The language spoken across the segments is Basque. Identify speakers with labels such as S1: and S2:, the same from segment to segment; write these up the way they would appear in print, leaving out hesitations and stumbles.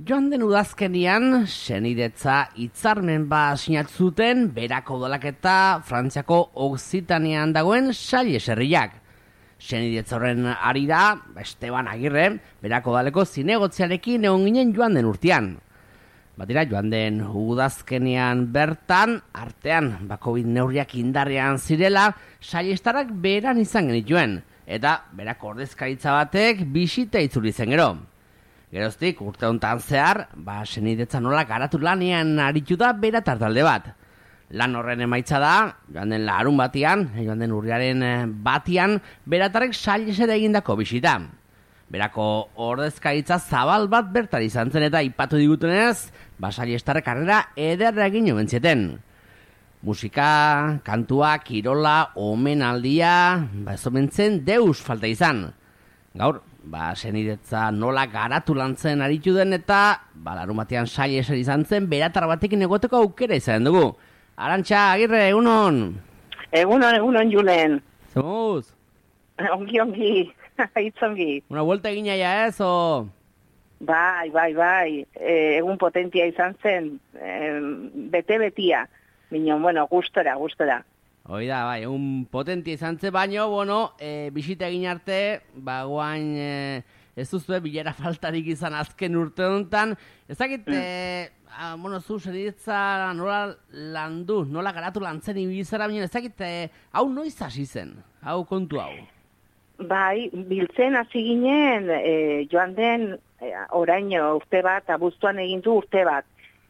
S1: Joan den udazkenian, senidetza hitzarmen bat sinatu zuten Berako Udalak eta Frantziako Okzitanean dagoen Salles herriak. Senidetza horren harira, Esteban Agirre, Berako Udaleko zinegotziarekin egon ginen joan den urtean. Batira, joan den udazkenean bertan, artean, Covid neurriak indarrean zirela, Sallestarak beran izan genituen, eta Berako ordezkaritza batek bisita itzuli zen gero. Geroztik, urte honetan zehar, senidetza nola garatu lanean aritu da bera tartalde bat. Lan horren emaitza da, joan den larun batian, joan den urriaren batian, beratarrek Sallesera egindako bisita. Berako ordezkaritza zabal bat bertan izan zen eta ipatu digutenez, Sallestarrek harrera ederra egin omen zieten. Musika, kantua, kirola, omenaldia, ez omen zen deus falta izan. Gaur, senidetza nola garatu lantzen aritu den eta larun batean Sallesera izan zen beratar batekin egoteko aukera izan dugu. Arantxa, Agirre, egunon?
S2: Egunon, Julen.
S1: Zemuz?
S2: Ongi, hitzongi.
S1: Una vuelta egina ja ez, o?
S2: Bai. Egun potentia izan zen, bete-betia. Minon, gustora.
S1: Hoi da, bai, egun potentia izan zen, baino, bisita egin arte, guain ez duzue bilera faltarik izan azken urte honetan. Ezakit, zu senidetza nola landu, nola garatu lantzen ibizara, baina ezakit, hau noiz hasi zen, hau kontu hau?
S2: Bai, biltzen hasi ginen, joan den oraino urte bat, abuztuan egin du urte bat.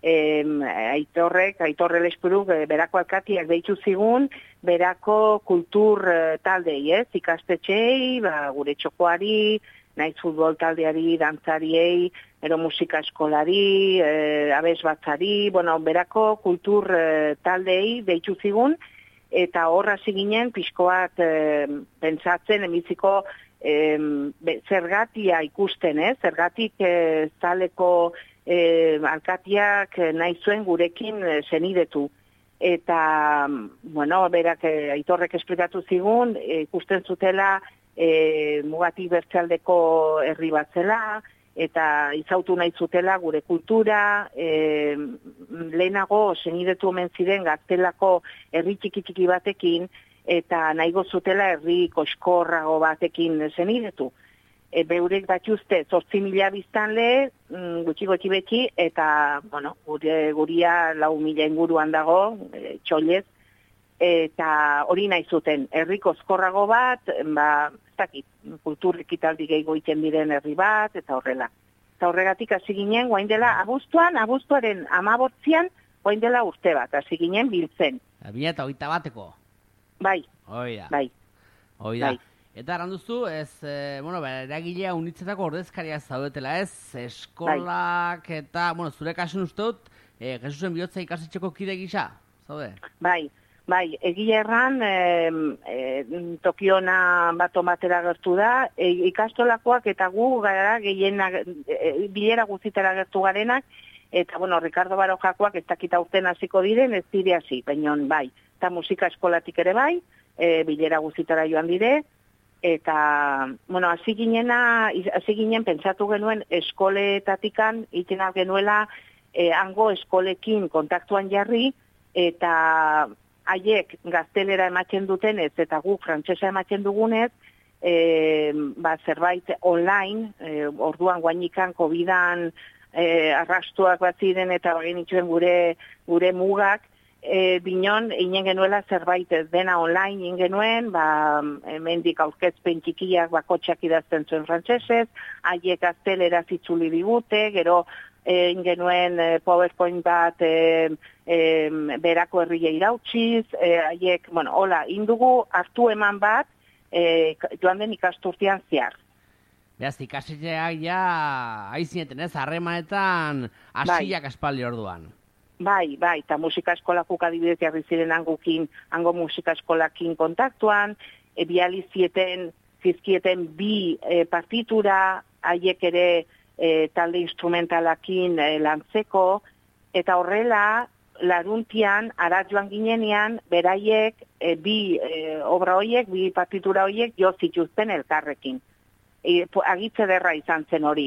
S2: Aitorre Lespuruk Berako alkatiak deitu zigun, Berako kultur taldei, ikastetxei, gure txokoari, naiz futbol taldeari, dantzariei, ero musika eskolari, abesbatzari, Berako kultur taldei deitu zigun, eta horra ziginen pixkoat pentsatzen emitziko zergatia ikusten, zergatik zaleko alkatiak nahi zuen gurekin senidetu. Eta, berak Aitorrek esplikatu zigun, ikusten zutela mugatik bertzealdeko herri bat zela, eta izautu nahi zutela gure kultura, lehenago senidetu omen ziren gaztelako herri txiki batekin, eta nahigo zutela herri koskorrago batekin senidetu. Beurek batuzte 8.000 biztanle, gutxi beti, eta, guria 4.000 inguruan dago, txolez, eta hori nahi zuten, herri koskorrago bat, kultur ekitaldi gehiago iten diren herri bat, eta horrela. Eta horregatik hasi ginen, guain dela, abuztuaren 18an, guain dela urte bat, hasi ginen biltzen.
S1: 2021 bateko?
S2: Bai.
S1: Oida.
S2: Bai.
S1: Eta erranduzu, eragilea unitzetako ordezkaria zaudetela ez, eskolak eta, zure kasun uste dut, Jesusen bihotza ikastetxeko kide gisa, zaude? Bai,
S2: egia erran, Tokiona batera gertu da, ikastolakoak eta gu gara bilera guztitara gertu garenak, eta, Ricardo Barojakoak ez dakita urten hasiko diren, ez dire hasi, baina bai, eta musika eskolatik ere bai, bilera guztitara joan dire, eta, hasi ginen pentsatu genuen eskoletatikan, iten genuela hango eskolekin kontaktuan jarri, eta haiek gaztelera ematen dutenez, eta guk frantsesa ematen dugunez, zerbait online, orduan guainikan COVID-an arrastuak bat ziren eta genituen gure mugak, binon, inen genuela zerbait dena online inen genuen, mendik aurkezpen txikiak bakotxak idazten zuen frantsesez, haiek gaztelera zitzuli digute, gero genuen PowerPoint bat Berako herria irautxiz, haiek, hola, indugu hartu eman bat, joan den ikasturtean zehar.
S1: Beraz, ikastetxeak ja aizineten ez, harremanetan hasiak aspaldi orduan.
S2: Bai, eta musika eskolakuk adibidez jarri ziren hango musika eskolakin kontaktuan, biali zizkieten bi partitura, haiek ere talde instrumentalakin lantzeko, eta horrela, laruntian, arat joan ginenean, beraiek, bi obra horiek, bi partitura horiek, jo zituzten elkarrekin. Agitze derra izan zen hori.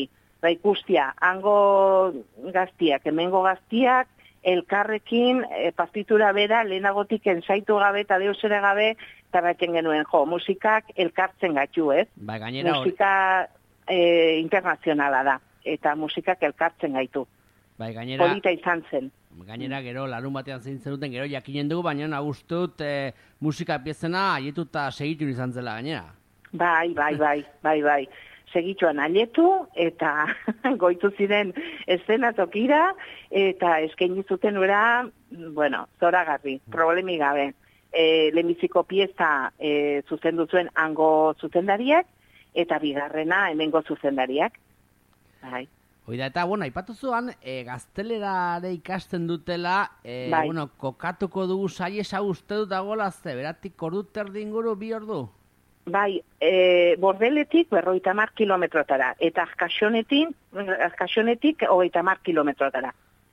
S2: ikustia, hango gaztiak, hemengo gaztiak, elkarrekin partitura bera lehenagotik ensaitu gabe eta deus ere gabe, eta baiten genuen, musikak elkartzen gaitu, ez?
S1: Bai, gainera
S2: musika internazionala da, eta musikak elkartzen gaitu.
S1: Bai, gainera...
S2: Polita izan zen.
S1: Gainera, gero, larun batean zein zenuten, gero jakinen dugu, baina ustut musika piezena aietu eta segitu izan zela gainera.
S2: Bai. Segituan aietu eta goitu ziren eszenatokira eta eskaini zuten ura, zoragarri, problemi gabe. Lehenbiziko pieza zuzendu zuen hango zuzendariak eta bigarrena hemengo zuzendariak. Bai.
S1: Oida, eta, aipatu zuan, gaztelerare ikasten dutela, kokatuko dugu saiesa uste dut agolazte, beratik ordu terdi inguru, 2 ordu?
S2: Bai, Bordeletik 50 kilometrotara, eta Arkaxonetik 30 kilometrotara.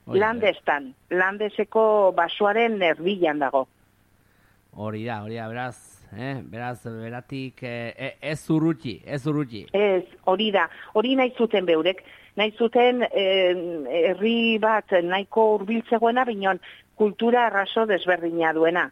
S2: Landeseko basoaren erdilan dago.
S1: Hori da, beraz, beratik ez urruti. Ez,
S2: hori da, hori nahi zuten beurek, nahi zuten herri bat nahiko hurbiltzegoena, binon kultura arraso desberdina duena.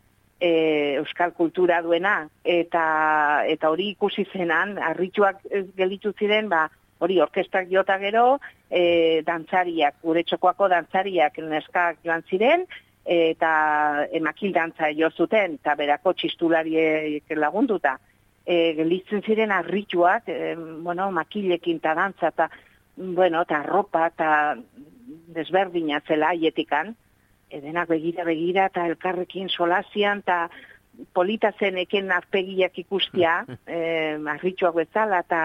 S2: Euskal kultura duena, eta hori ikusi zenan, harrituak gelditu ziren, hori orkestak jota gero, dantzariak, gure txokoako dantzariak neskak joan ziren, eta emakil dantza jo zuten, eta berako txistulariek lagunduta. Gelditzen ziren harrituak, makilekin eta dantza, eta ropa, eta desberdina zela aietikan, denak begira eta elkarrekin solazian eta polita zen eken arpegiak ikustia, arritxoak bezala eta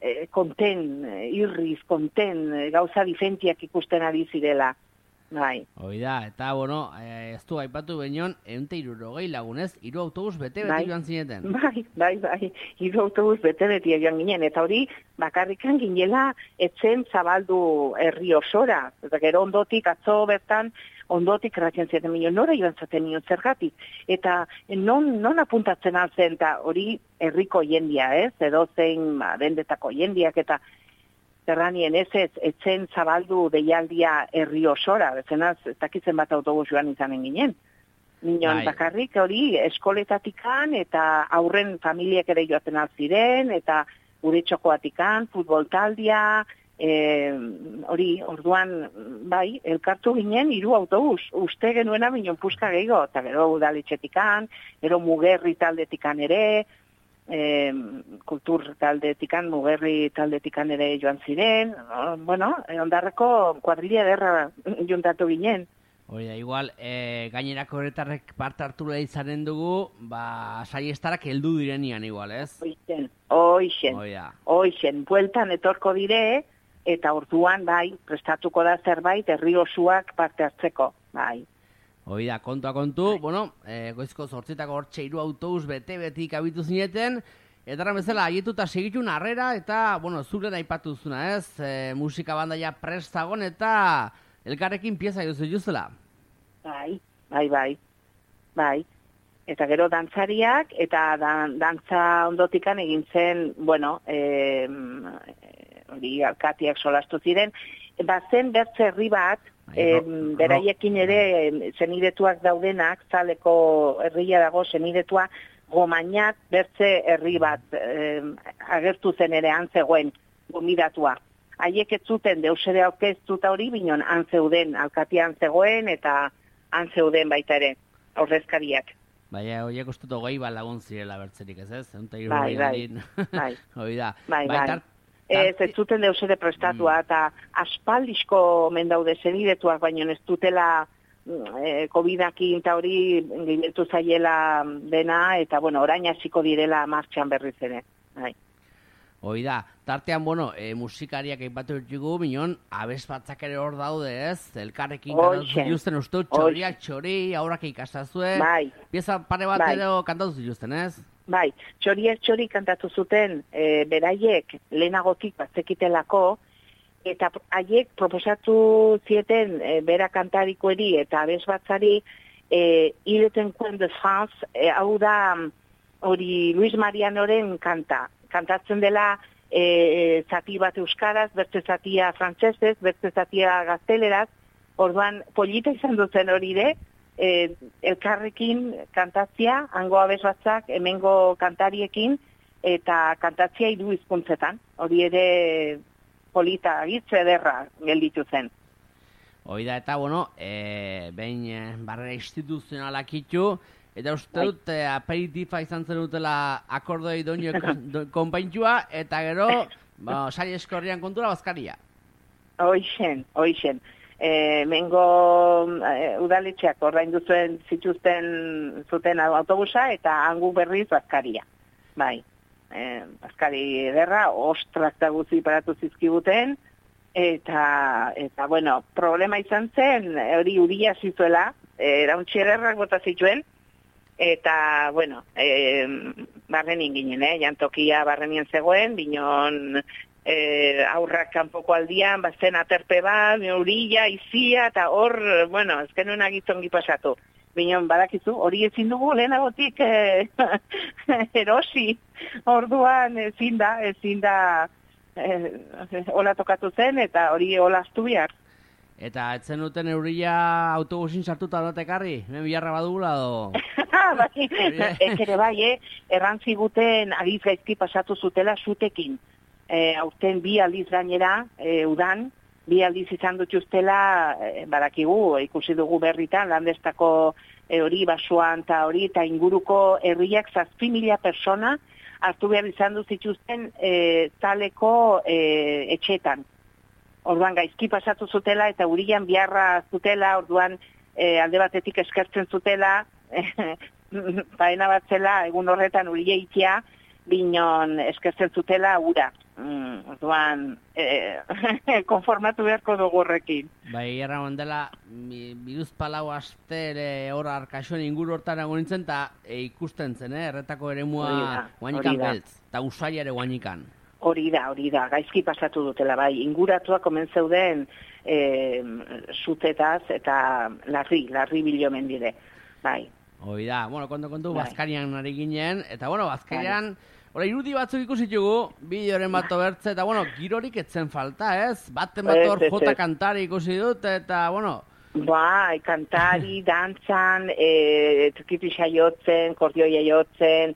S2: irriz, gauza difentiak ikusten ari zirela. Bai.
S1: Oida, eta, ez du aipatu behinon, 160 lagunez, 3 autobus bete-bete joan zineten.
S2: Bai, 3 autobus bete-bete joan ginen, eta hori bakarrikan ginela etzen zabaldu herri osora, eta gero atzo bertan, ondotik erratzen zieten milion, nora joan zaten milion zergatik, eta non apuntatzen altzen, eta hori herriko jendia, ez, edo zein dendetako jendiak, eta zerranien etzen zabaldu deialdia herri osora, bezenaz, ez dakitzen bat autobus joan izanen ginen. Minon bakarrik hori eskoletatikan eta aurren familiak ere joaten alziren, eta gure txokoatikan, futbol taldia, hori, orduan, elkartu ginen 3 autobus, uste genuena minon puska gehiago, eta gero udaletxetikan, gero mugerri taldetikan ere, kultur taldetikan, mugerri taldetikan ere joan ziren, ondarreko kuadrilla derra juntatu ginen.
S1: Hori da, igual, gainerako horretarrek parte hartu izanen dugu, saiestarak heldu direnian igual, ez?
S2: Hoixen, bueltan etorko dire, eta orduan, prestatuko da zerbait, herri osuak parte hartzeko,
S1: Hoi da, kontua kontu, goizko 8etako hortxe 3 autobus bete-betik abitu zineten, eta bezala, aietu eta segitun harrera, eta, zure aipatu zuna, ez? Musika bandaia prestagon, eta elkarrekin pieza juzela.
S2: Bai. Eta gero dantzariak, eta dantza ondotikan egin zen, hori alkatiak solastu ziren, bazen bertze herri bat, beraiekin ere zenidetuak daudenak, zaleko herria dago zenidetua, Gomainat bertze herri bat agertu zen ere antzegoen gomidatua. Haiek ez zuten deusere aurkeztuta hori, binon antzeuden, alkatia antzegoen eta antzeuden baita ere, aurrezkariak.
S1: Baina, horiek ustutu lagun zirela bertzerik, ez?
S2: Bai.
S1: Hoi da.
S2: Ez zuten deusere prestatua, eta aspaldizko mendaude zenidetuak, baina ez dutela COVID-akin eta hori giletu zaiela dena, eta orain hasiko direla martxan berriz ere.
S1: Hoi da, tartean, musikariak aipatu ditugu, minon, abez batzak ere hor daude, ez? Elkarrekin kantatu zituzten, uste txoriak txori, aurrak ikastazue. Pieza pare bat ere kantatu zituzten, ez?
S2: Bai, txori kantatu zuten, beraiek lehenagotik batzekitelako, eta haiek proposatu zieten bera kantarikoeri eta abez batzari Il est un coin de France, hau da hori Luis Marianoren kanta. Kantatzen dela zati bat euskaraz, beste zatia frantsesez, beste zatia gazteleraz, orduan polita izan duten hori ere, elkarrekin kantatzia, hango abesbatzak, hemengo kantariekin, eta kantatzia 3 hizkuntzetan. Hori ere polita, hitz ederra gelditu zen.
S1: Hoi da, eta, behin barrera instituzionalak itu, eta uste dut aperitifa izan zen dutela akordoi doinio konpaintua, eta gero, sari eskorrian kontura bazkaria.
S2: Hoixen. Mengo udaletxeak ordaindu zuten autobusa, eta hangu berriz bazkaria. Bai, bazkari ederra, ostrak da guzi paratu zizkibuten, eta problema izan zen, hori uria zizuela, erauntxi ederrak bota zituen, eta, barrenin ginen, jantokia barrenien zegoen, binon aurrak kanpoko aldian, bazen aterpe bat, urilla, izia, eta hor, ez genuen agitzongi pasatu. Binon, badakizu, hori ezin dugu lehenagotik erosi, orduan ezin da, hola tokatu zen, eta hori hola astu behar.
S1: Eta etzen duten eurila autobusin sartuta datekarri? Hemen biharra badugula do?
S2: Bai, ekere bai, errantziguten agiz gaizki pasatu zutela sutekin. Aurten 2 aldiz gainera, udan, 2 aldiz izan dutuztela, badakigu, ikusi dugu berritan, landestako hori basuan eta inguruko herriak 7.000 persona hartu behar izan duzituzten taleko etxetan. Orduan gaizki pasatu zutela eta urian biharra zutela, orduan alde batetik eskertzen zutela, paena bat zela, egun horretan uria itia, binon eskertzen zutela ura. Orduan, konformatu beharko dugu horrekin.
S1: Bai, erramon dela, biruz palau aste hor arkaxoen inguru hortan egon nintzen, eta ikusten zen, erretako eremua guanikan beltz, eta usai ere guanikan.
S2: Hori da, gaizki pasatu dutela, bai, inguratuak omen zeuden zutetaz eta larri bilomen dire, bai.
S1: Hori da, kontu, Bazkarian ari ginen, eta Bazkarian, irudi batzuk ikusitugu, bideoren bat obertze, eta girorik etzen falta, ez? Baten bat hor jota kantari ikusi dut, eta
S2: Bai, kantari, dantzan, tukipisa jotzen, kordioia jotzen,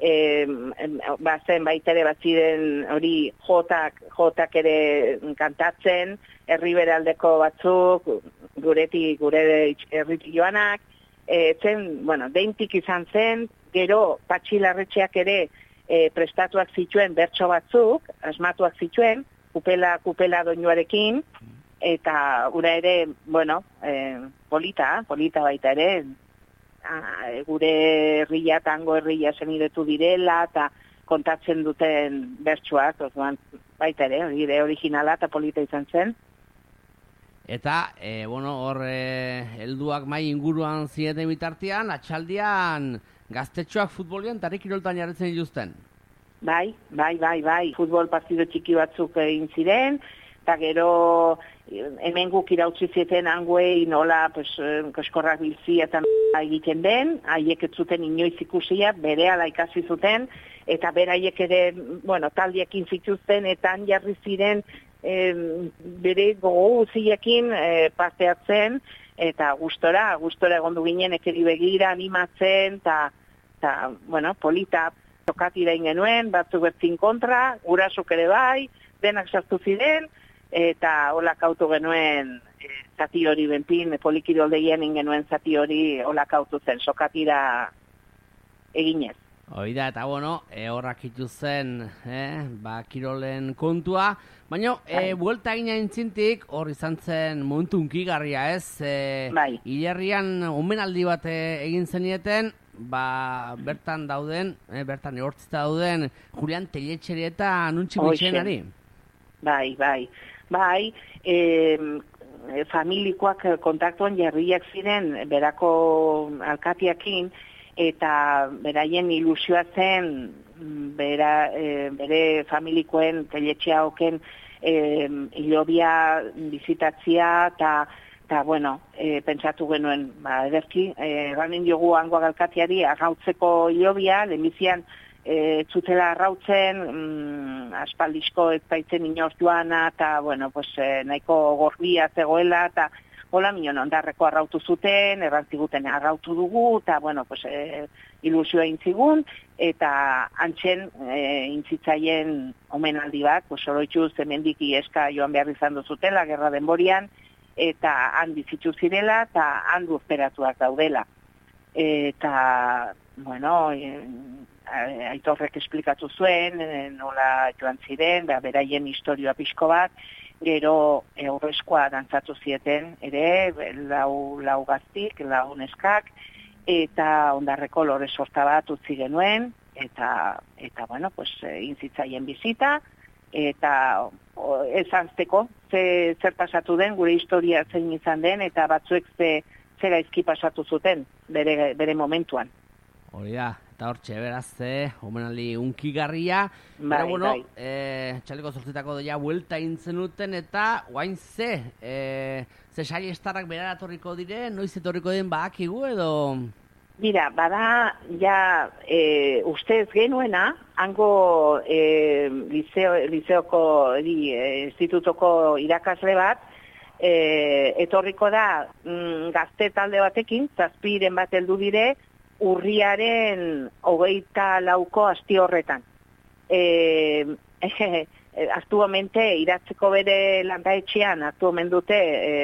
S2: bazen baitere batziren hori jotak ere kantatzen, herriberaldeko batzuk, gure herritik joanak, deintik izan zen, gero patxilarretxeak ere prestatuak zituen bertso batzuk, asmatuak zituen, kupela doinuarekin, eta gura ere, polita baita ere, gure herria, tango herria zenidetu direla, eta kontatzen duten bertsoak, baita ere, hori ere originala eta polita izan zen.
S1: Eta, hor, helduak mai inguruan zieten bitartean, atxaldian gaztetxoak futbolian eta kiroltan jarretzen dituzten.
S2: Bai, futbol partido txiki batzuk egin ziren, eta gero hemen guk irautzi zieten hanguei nola koskorrak bilzi eta egiten den, haiek ez zuten inoiz ikusia, berehala ikasi zuten, eta beraiek ere, taldiekin zituzten, eta han jarri ziren bere gogo guziekin parte hartzen, eta gustora egondu ginen ekeri begira, animatzen, eta polita tokatira ingenuen, batzuk bertzin kontra, gurasuk ere bai, denak sartu ziren, eta holak autu genuen zati hori benpin, polikiroldeien ingenuen zati hori holak autu zen, sokatira eginez.
S1: Hoi da, eta horrak ituzen, kirolen kontua, baina, buelta egina intzintik, hor izan zen momentu unkigarria, ez? Hilerrian omenaldi bat egin zenieten, bertan dauden, bertan ehortzita dauden, Julian Telletxeri eta Nuntxi Mitxenari. Bai,
S2: familikoak kontaktuan jarriak ziren berako alkatiakin, eta beraien ilusioa zen bere familikoen Telletxea oken hilobia bizitatzia eta pentsatu genuen, ederki, ganin diogu hangoak alkatiari agautzeko hilobia, lehenbizian zutela arrautzen, aspaldizko ez baitzen inor joana, eta, bueno, pues, nahiko gorbia zegoela, eta hola minon ondarreko arrautu zuten, errantziguten arrautu dugu, eta, bueno, pues, ilusioa intzigun, eta antxen intzitzaien omenaldi bat, pues, oroituz hemendik ieska joan behar izan duzutela, gerra denborian, eta han bizitzu zirela, eta han lurperatuak daudela. Eta, bueno, Aitorrek esplikatu zuen, nola joan ziren, beraien historioa pixko bat, gero aurrezkoa dantzatu zieten, ere, lau gaztik, lau neskak, eta ondarreko lore sorta bat utzi genuen, eta bueno, pues, intzitzaien bizita, eta ez azteko, zer pasatu den, gure historia zein izan den, eta batzuek zera izki pasatu zuten, bere momentuan.
S1: Hori da, eta hortxe, beraz, omenaldi unkigarria.
S2: Bai,
S1: pero, bueno,
S2: bai.
S1: Txaleko zortzitako doia buelta intzen duten, eta guain ze sail estarrak berara etorriko dire, noiz etorriko den badakigu edo...
S2: Mira, bada, ja, ustez genuena, hango liceoko, institutoko irakasle bat, etorriko da gazte talde batekin, 7 bat heldu dire, urriaren 24ko asti horretan. Aktuamente, iratzeko bere landaetxean, aktuamen dute,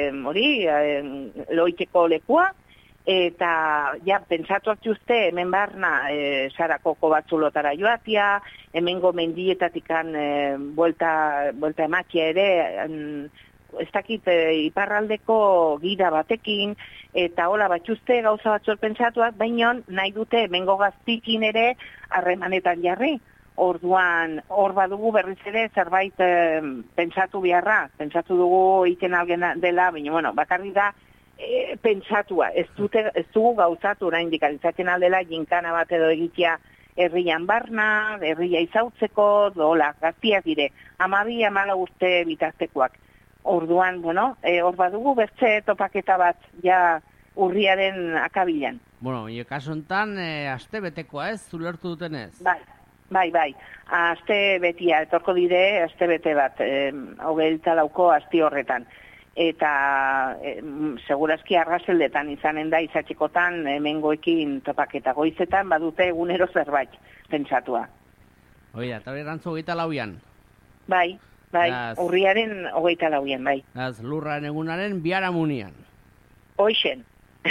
S2: loiteko lekua, eta, ja, pentsatu hartuzte, hemen barna, sarakoko batzulotara joatia, hemengo mendietatikan buelta emakia ere, ez dakit iparraldeko gira batekin, eta hola batxuzte gauza batzuk pentsatuak, baina nahi dute hemengo gaztikin ere harremanetan jarri. Orduan, hor badugu berriz ere zerbait pentsatu beharra, pentsatu dugu iten algen dela, baina, bueno, bakarri da pentsatua, ez dugu gauzatu oraindik izaten aldela jinkana bat edo egitea herrian barna, herria izautzeko, dola, gaztiak dire, 12-14 urte bitartekoak. Orduan, bueno, hor badugu bertze topaketa bat, ja urriaren akabilan.
S1: Bueno, kasu enten, aste betekoa ez, zulertu dutenez?
S2: Bai. Aste betia, etorko dire, aste bete bat, 24ko asti horretan. Eta segurazki arrazeldetan izanen da, izatxikotan, hemengoekin topaketa goizetan, badute egunero zerbait pentsatua.
S1: Oida, eta hori erantzu 24an?
S2: Bai, urriaren 24an, bai.
S1: Lurraren egunaren biharamunian.
S2: Hoixen.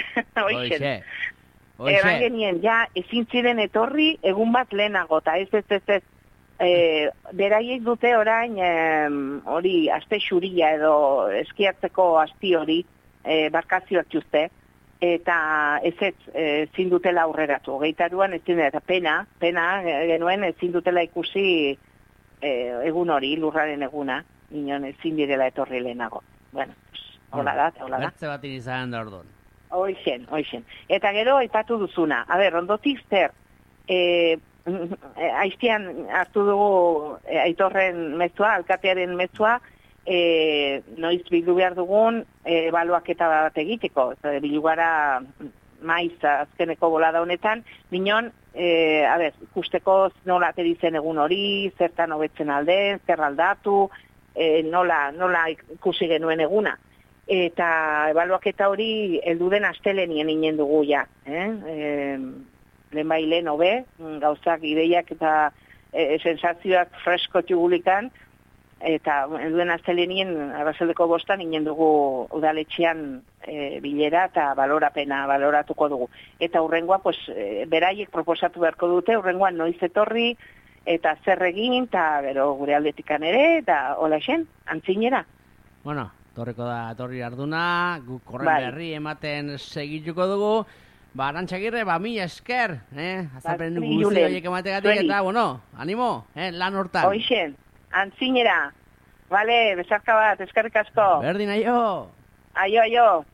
S2: Eran genien, ja, ezin ziren etorri egun bat lehenago, eta ez. Beraiek dute orain, hori, aste xuria edo eskiatzeko asti hori, barkazioak juzte, eta ezin dutela aurreratu. 22an ezin dutela, eta pena genuen ezin dutela ikusi egun hori, lurraren eguna, inon ezin direla etorri lehenago. Bueno, hola da.
S1: Bertze bat izan da orduan.
S2: Hoixen. Eta gero aipatu duzuna. Ondotik zer, aiztian hartu dugu Aitorren mezua, alkatearen mezua, noiz bildu behar dugun ebaluaketa bat egiteko. Bildu gara maiz azkeneko bolada honetan, minon, ikusteko nola zen egun hori, zertan hobetzen alden, zer aldatu, nola ikusi genuen eguna. Eta ebaluaketa hori heldu den astelenien inen dugu ja. Lehen hobe, gauzak, ideiak eta sensazioak fresko txugulikan, eta helduen astelenien arrazeldeko bostan inen dugu udaletxean bilera eta baloratuko dugu. Eta hurrengoa, beraiek proposatu beharko dute, hurrengoan noiz etorri, eta zer egin, eta gero gure aldetikan ere, eta hola esen, antzinera.
S1: Bueno, torriko da, torri arduna, guk korren berri ematen segituko dugu. Arantxagirre, mila esker, azapen guzti horiek emategatik, eta, bueno, animo, lan hortan.
S2: Hoixen, antzinera, bale, besarka bat, eskerrik asko.
S1: Berdin, aio.
S2: Aio.